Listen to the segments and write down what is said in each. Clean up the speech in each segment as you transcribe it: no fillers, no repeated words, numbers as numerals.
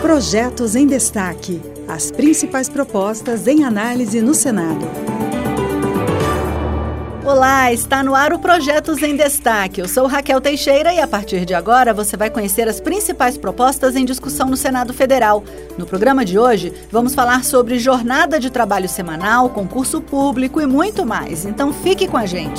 Projetos em Destaque. As principais propostas em análise no Senado. Olá, está no ar o Projetos em Destaque. Eu sou Raquel Teixeira e a partir de agora você vai conhecer as principais propostas em discussão no Senado Federal. No programa de hoje, vamos falar sobre jornada de trabalho semanal, concurso público e muito mais. Então fique com a gente.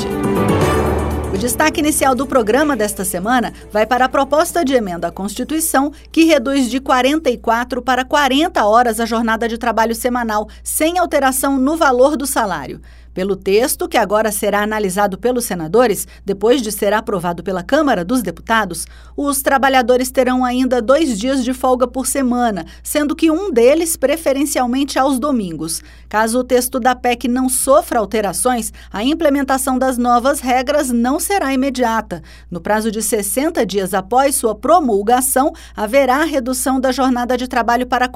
O destaque inicial do programa desta semana vai para a proposta de emenda à Constituição que reduz de 44 para 40 horas a jornada de trabalho semanal, sem alteração no valor do salário. Pelo texto, que agora será analisado pelos senadores, depois de ser aprovado pela Câmara dos Deputados, os trabalhadores terão ainda 2 dias de folga por semana, sendo que um deles preferencialmente aos domingos. Caso o texto da PEC não sofra alterações, a implementação das novas regras não será imediata. No prazo de 60 dias após sua promulgação, haverá redução da jornada de trabalho para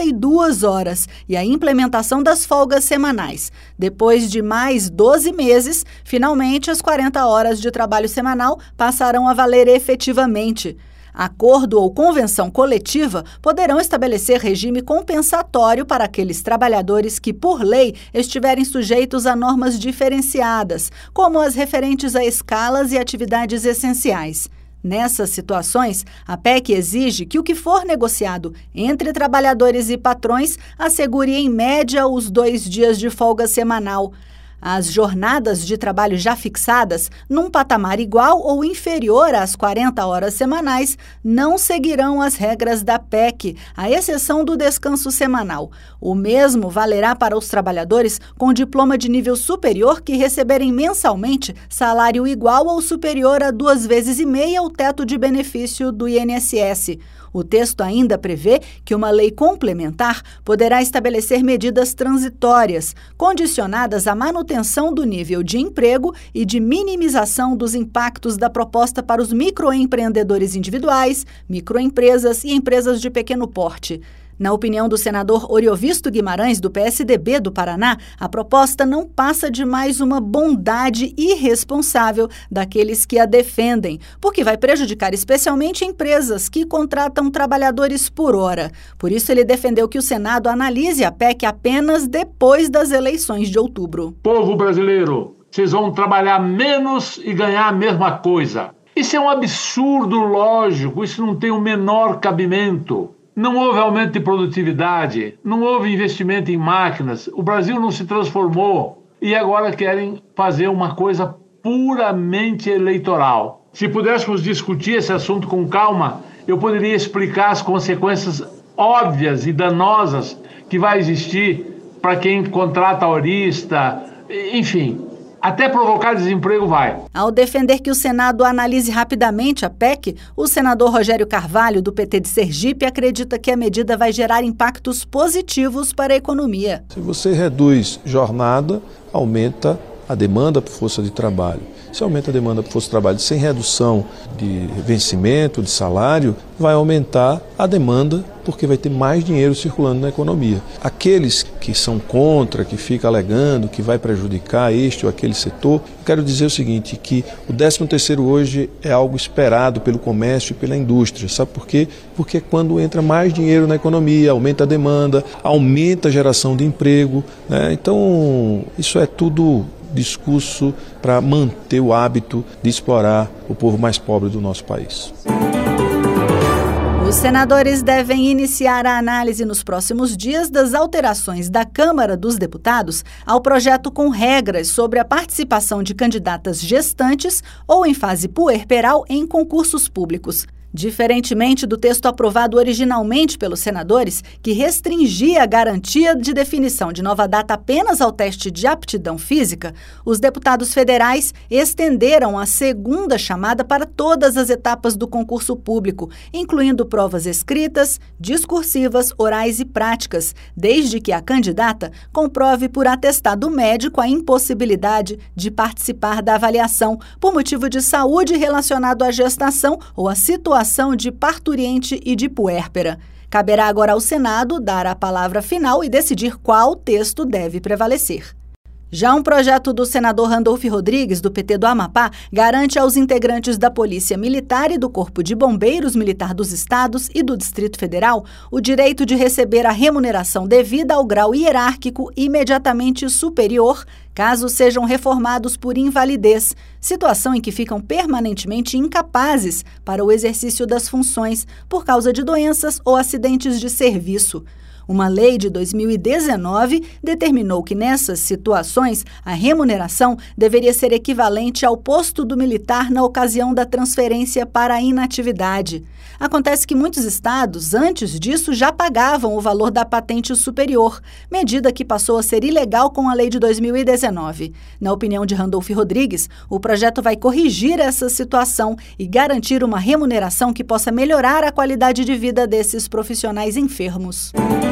42 horas e a implementação das folgas semanais. Depois de mais 12 meses, finalmente as 40 horas de trabalho semanal passarão a valer efetivamente. Acordo ou convenção coletiva poderão estabelecer regime compensatório para aqueles trabalhadores que, por lei, estiverem sujeitos a normas diferenciadas, como as referentes a escalas e atividades essenciais. Nessas situações, a PEC exige que o que for negociado entre trabalhadores e patrões assegure, em média, os 2 dias de folga semanal. As jornadas de trabalho já fixadas, num patamar igual ou inferior às 40 horas semanais, não seguirão as regras da PEC, à exceção do descanso semanal. O mesmo valerá para os trabalhadores com diploma de nível superior que receberem mensalmente salário igual ou superior a 2,5 vezes o teto de benefício do INSS. O texto ainda prevê que uma lei complementar poderá estabelecer medidas transitórias, condicionadas à manutenção do nível de emprego e de minimização dos impactos da proposta para os microempreendedores individuais, microempresas e empresas de pequeno porte. Na opinião do senador Oriovisto Guimarães, do PSDB do Paraná, a proposta não passa de mais uma bondade irresponsável daqueles que a defendem, porque vai prejudicar especialmente empresas que contratam trabalhadores por hora. Por isso, ele defendeu que o Senado analise a PEC apenas depois das eleições de outubro. Povo brasileiro, vocês vão trabalhar menos e ganhar a mesma coisa. Isso é um absurdo lógico, isso não tem o menor cabimento. Não houve aumento de produtividade, não houve investimento em máquinas, o Brasil não se transformou e agora querem fazer uma coisa puramente eleitoral. Se pudéssemos discutir esse assunto com calma, eu poderia explicar as consequências óbvias e danosas que vai existir para quem contrata horista, enfim. Até provocar desemprego vai. Ao defender que o Senado analise rapidamente a PEC, o senador Rogério Carvalho, do PT de Sergipe, acredita que a medida vai gerar impactos positivos para a economia. Se você reduz jornada, aumenta a demanda por força de trabalho. Se aumenta a demanda por força de trabalho sem redução de vencimento, de salário, vai aumentar a demanda porque vai ter mais dinheiro circulando na economia. Aqueles que são contra, que ficam alegando que vai prejudicar este ou aquele setor, eu quero dizer o seguinte, que o 13º hoje é algo esperado pelo comércio e pela indústria. Sabe por quê? Porque é quando entra mais dinheiro na economia, aumenta a demanda, aumenta a geração de emprego, né? Então, isso é tudo discurso para manter o hábito de explorar o povo mais pobre do nosso país. Os senadores devem iniciar a análise nos próximos dias das alterações da Câmara dos Deputados ao projeto com regras sobre a participação de candidatas gestantes ou em fase puerperal em concursos públicos. Diferentemente do texto aprovado originalmente pelos senadores, que restringia a garantia de definição de nova data apenas ao teste de aptidão física, os deputados federais estenderam a segunda chamada para todas as etapas do concurso público, incluindo provas escritas, discursivas, orais e práticas, desde que a candidata comprove por atestado médico a impossibilidade de participar da avaliação por motivo de saúde relacionado à gestação ou à situação de parturiente e de puérpera. Caberá agora ao Senado dar a palavra final e decidir qual texto deve prevalecer. Já um projeto do senador Randolfo Rodrigues, do PT do Amapá, garante aos integrantes da Polícia Militar e do Corpo de Bombeiros Militar dos Estados e do Distrito Federal o direito de receber a remuneração devida ao grau hierárquico imediatamente superior, caso sejam reformados por invalidez, situação em que ficam permanentemente incapazes para o exercício das funções por causa de doenças ou acidentes de serviço. Uma lei de 2019 determinou que nessas situações a remuneração deveria ser equivalente ao posto do militar na ocasião da transferência para a inatividade. Acontece que muitos estados, antes disso, já pagavam o valor da patente superior, medida que passou a ser ilegal com a lei de 2019. Na opinião de Randolfo Rodrigues, o projeto vai corrigir essa situação e garantir uma remuneração que possa melhorar a qualidade de vida desses profissionais enfermos.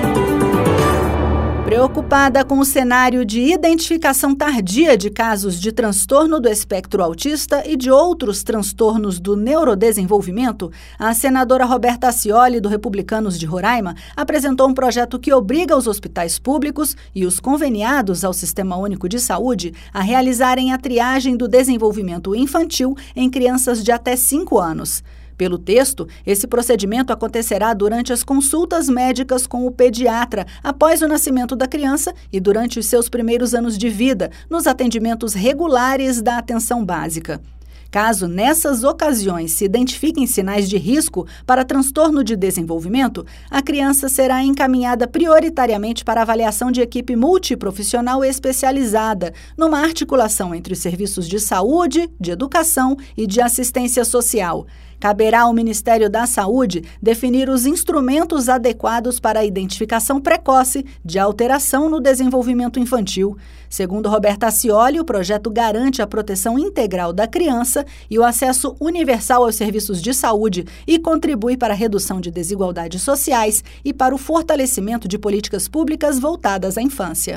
Preocupada com o cenário de identificação tardia de casos de transtorno do espectro autista e de outros transtornos do neurodesenvolvimento, a senadora Roberta Acioli, do Republicanos de Roraima, apresentou um projeto que obriga os hospitais públicos e os conveniados ao Sistema Único de Saúde a realizarem a triagem do desenvolvimento infantil em crianças de até 5 anos. Pelo texto, esse procedimento acontecerá durante as consultas médicas com o pediatra após o nascimento da criança e durante os seus primeiros anos de vida, nos atendimentos regulares da atenção básica. Caso nessas ocasiões se identifiquem sinais de risco para transtorno de desenvolvimento, a criança será encaminhada prioritariamente para avaliação de equipe multiprofissional especializada, numa articulação entre os serviços de saúde, de educação e de assistência social. Caberá ao Ministério da Saúde definir os instrumentos adequados para a identificação precoce de alteração no desenvolvimento infantil. Segundo Roberta Acioli, o projeto garante a proteção integral da criança e o acesso universal aos serviços de saúde e contribui para a redução de desigualdades sociais e para o fortalecimento de políticas públicas voltadas à infância.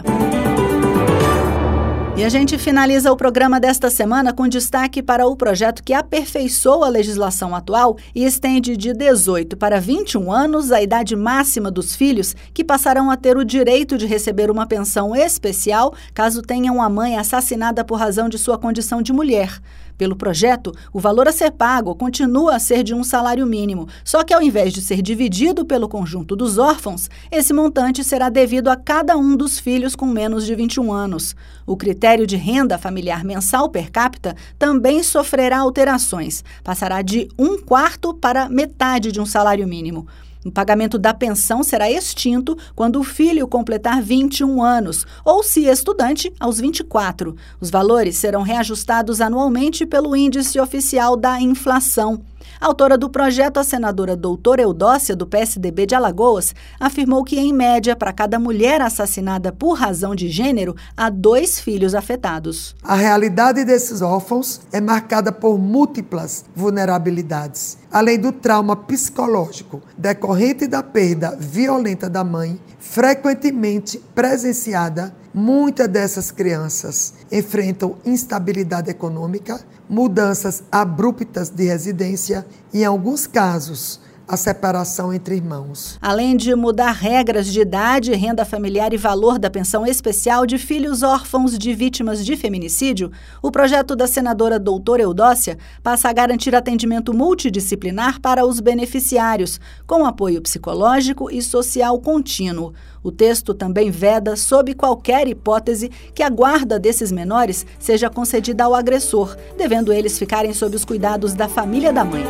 E a gente finaliza o programa desta semana com destaque para o projeto que aperfeiçoa a legislação atual e estende de 18 para 21 anos a idade máxima dos filhos que passarão a ter o direito de receber uma pensão especial caso tenham a mãe assassinada por razão de sua condição de mulher. Pelo projeto, o valor a ser pago continua a ser de um salário mínimo, só que ao invés de ser dividido pelo conjunto dos órfãos, esse montante será devido a cada um dos filhos com menos de 21 anos. O critério de renda familiar mensal per capita também sofrerá alterações, passará de 1/4 para metade de um salário mínimo. O pagamento da pensão será extinto quando o filho completar 21 anos, ou, se estudante, aos 24. Os valores serão reajustados anualmente pelo índice oficial da inflação. A autora do projeto, a senadora doutora Eudócia, do PSDB de Alagoas, afirmou que, em média, para cada mulher assassinada por razão de gênero, há 2 filhos afetados. A realidade desses órfãos é marcada por múltiplas vulnerabilidades. Além do trauma psicológico decorrente da perda violenta da mãe, frequentemente presenciada, muitas dessas crianças enfrentam instabilidade econômica, mudanças abruptas de residência e, em alguns casos, a separação entre irmãos. Além de mudar regras de idade, renda familiar e valor da pensão especial de filhos órfãos de vítimas de feminicídio, o projeto da senadora doutora Eudócia passa a garantir atendimento multidisciplinar para os beneficiários, com apoio psicológico e social contínuo. O texto também veda, sob qualquer hipótese, que a guarda desses menores seja concedida ao agressor, devendo eles ficarem sob os cuidados da família da mãe.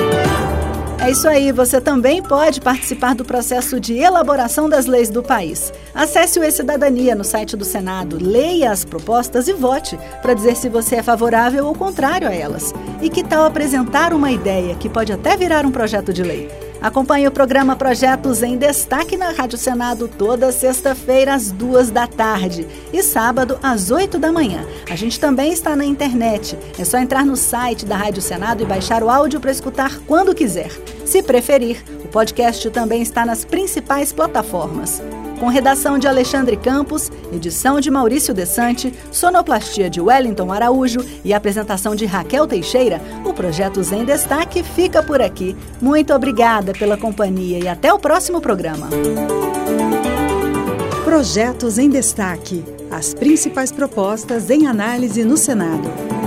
É isso aí, você também pode participar do processo de elaboração das leis do país. Acesse o E-Cidadania no site do Senado, leia as propostas e vote para dizer se você é favorável ou contrário a elas. E que tal apresentar uma ideia que pode até virar um projeto de lei? Acompanhe o programa Projetos em Destaque na Rádio Senado toda sexta-feira às 14h e sábado às 8h. A gente também está na internet. É só entrar no site da Rádio Senado e baixar o áudio para escutar quando quiser. Se preferir, o podcast também está nas principais plataformas. Com redação de Alexandre Campos, edição de Maurício Desante, sonoplastia de Wellington Araújo e apresentação de Raquel Teixeira, o Projetos em Destaque fica por aqui. Muito obrigada pela companhia e até o próximo programa. Projetos em Destaque. as principais propostas em análise no Senado.